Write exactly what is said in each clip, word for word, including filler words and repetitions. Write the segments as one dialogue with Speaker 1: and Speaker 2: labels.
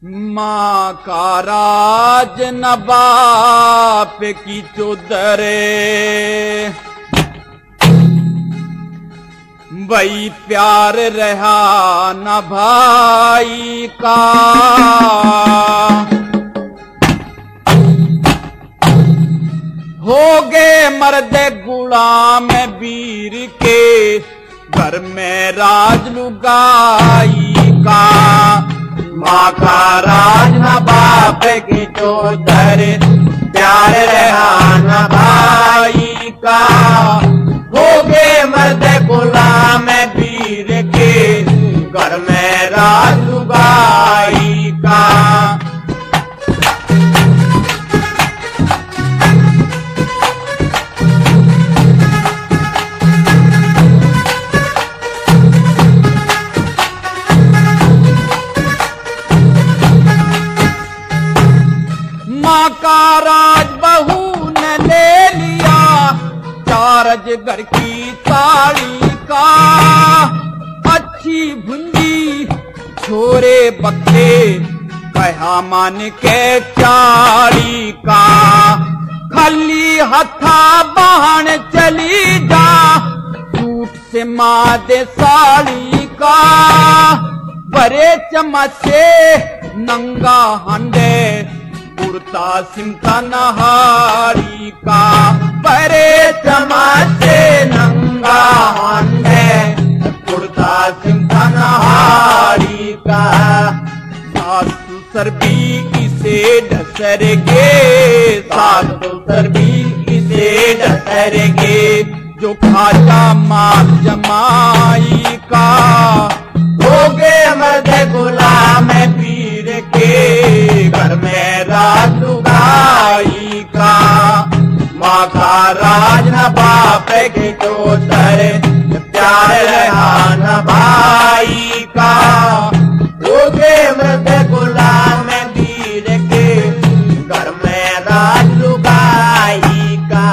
Speaker 1: माँ का राज न बाप की चौधरे, वही प्यार रहा न भाई का। हो गए मर्द गुलाम वीर के, घर में राज लुगाई का। माँ का राज न बाप की चौधर, प्यार रहा न भाई का। हो गए मर्द गुलाम वीर के, घर में राज लुगाई का। माँ का राज बहू ने ले लिया, चारज घर की ताड़ी का। अच्छी भुंजी छोरे बक्के, कहा मान के चाड़ी का। खाली हथा बहन चली जा, सूट से मादे साड़ी का। बड़े चमचे नंगा हंडे, कुर्ता सिमटा नहारी का। बड़े चमाचे नंगा हंडे, कुर्ता सिमटा नहारी का। सासु सरबी इसे डसरगे, सासु सरबी इसे डसरगे। जो खाजा माल जमाई का, हो गए मर्द गुलाम पीर के, घर में राज लुगाई का। माँ का राज न बाप के चौधर, प्यार रहा न भाई का। हो गए मर्द गुलाम पीर के, घर में राज लुगाई का।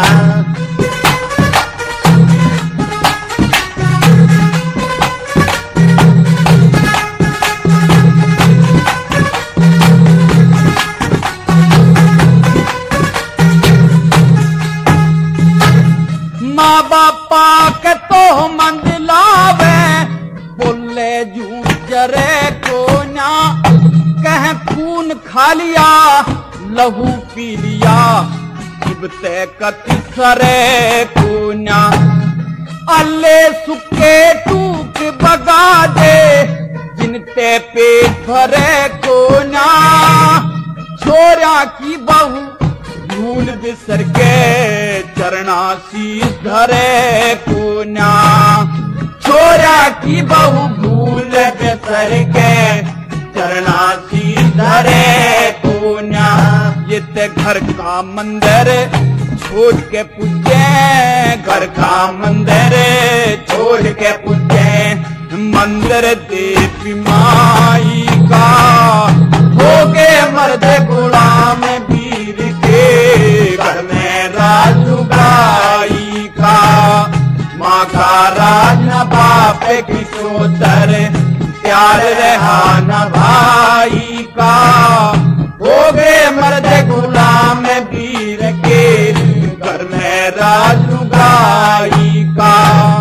Speaker 1: माँ बापा के तो मंदिलावे, बोले झूठ जरे को ना। कह खून खा लिया, लहू पी लिया, इबते कति सरे को ना। अल्ले सुके टूक बगा दे, जिनते पेट भरे को ना। छोरा की बहू भूल बिसर के, चरना शीश धरे को ना। छोरा की बहू भूल बिसर के, चरना शीश धरे को ना। ये ते घर का मंदिर छोड़ के पूजे, घर का मंदिर छोड़ के पूजे। मंदिर देवी माई का, हो गए मर्द गुलाम वीर के, घर में राज लुगाई का। माँ का राज न बाप की चौधर, प्यार रहा न भाई का। हो गए मर्द गुलाम वीर के, घर में राज लुगाई का।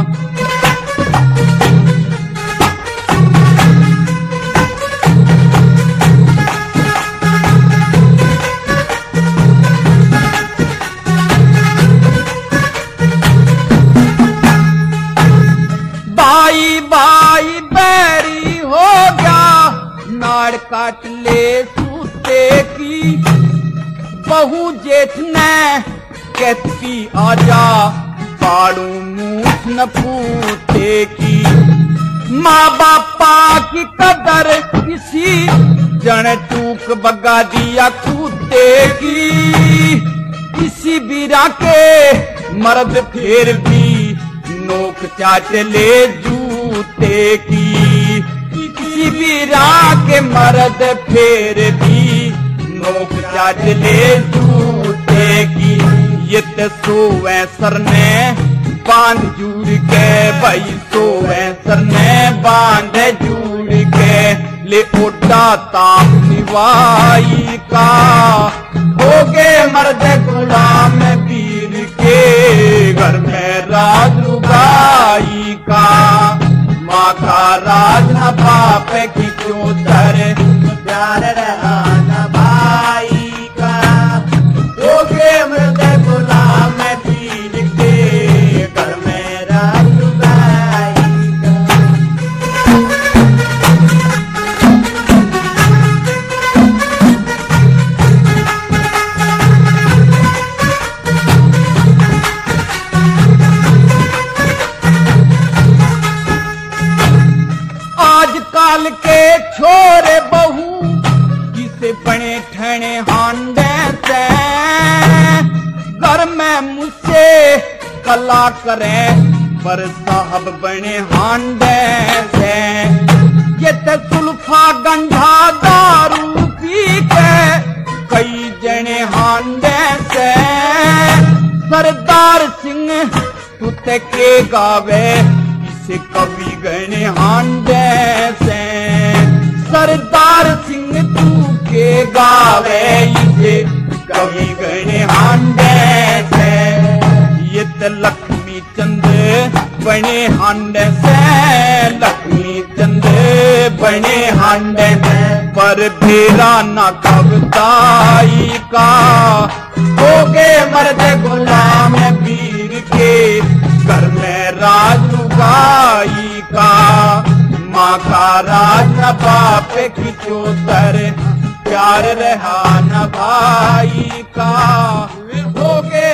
Speaker 1: बाई बाई बैरी हो गया, नाड़ काट ले सूते की। बहू जेठ ने कहती आजा, पाड़ू मूठ न पूते की। माँ बापा की कदर किसी जन टूक बगा दिया कूते की। किसी बीरा के मर्द फिर भी नोक चाट ले जूते की। किसी बीरा के मर्द फिर भी नोक चाट ले जूते की। ये ते सोवे सर ने बांध जुड़ के, भाई सोवे सर ने बांध जुड़ के। ले ओटा ताप हलवाई का, हो गए मर्द गुलाम पीर के, घर में राज लुगाई का। माँ का राज न बाप की चौतर, प्यार रहा न भाई का, हो गए मर्द गुलाम पीर के, घर में राज लुगाई का। आजकल के छोरे बहू किसे बने ठहने हांडे से, घर में मुझसे कला करें पर साहब बने हांडे से। ये तो सुल्फा गंधा दारू पी के कई जने हांडे से। सरदार सिंह तुते के गावे इसे कवि गणे हांडे से, सरदार सिंह तू के गावे इसे कवि गणे हांडे से। ये तो लक्ष्मी चंद बने हांडे से, लक्ष्मी चंद बने हांडे से, पर फेरा न कविताई का, हो गए मर्द गुलाम पीर के, घर में राज लुगाई का। माँ का राज न बाप की चौतर, प्यार रहा न भाई का, हो गए